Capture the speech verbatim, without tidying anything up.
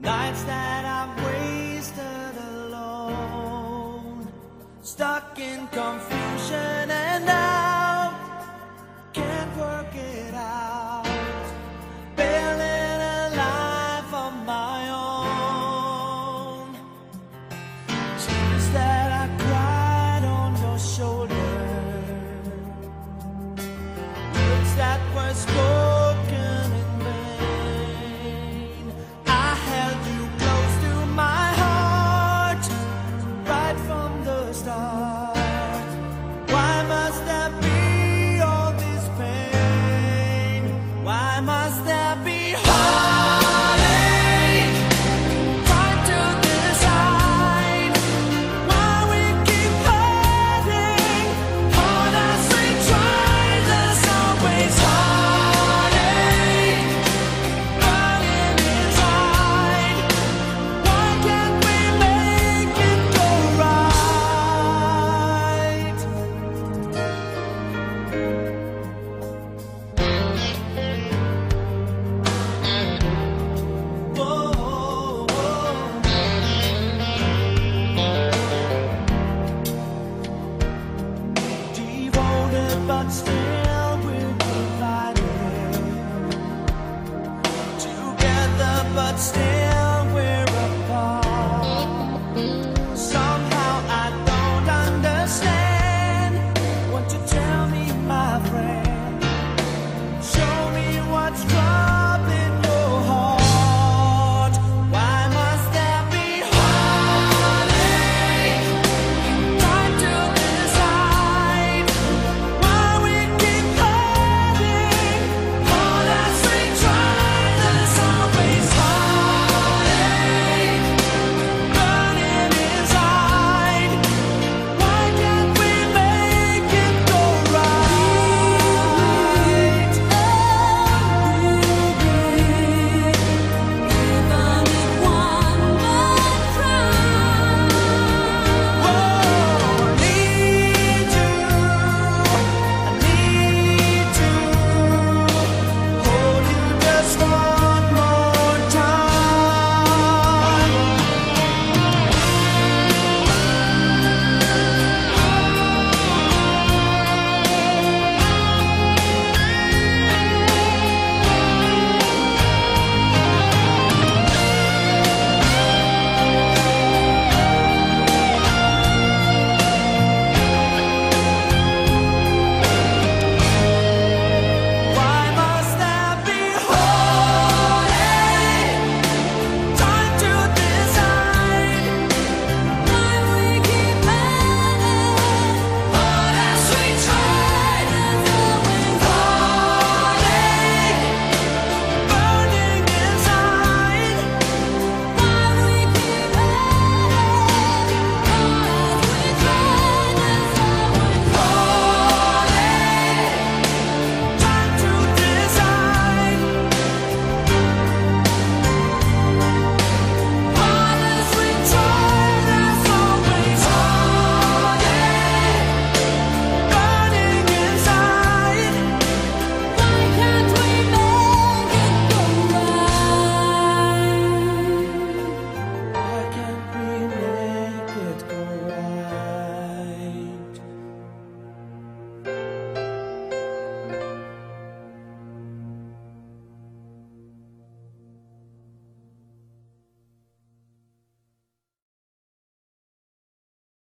Nights that I've wasted alone, stuck in confusion and doubt, can't work it out, building a life of my own. Tears that I cried on your shoulder, words that were spoken in vain. I held you close to my heart right from the start. Why must there be all this pain? Why must there be heartache? Trying to decide why we keep hurting. All as we try, there's always heartache burning inside. Why can't we make it go right? Whoa, devoted but still we're divided, together but still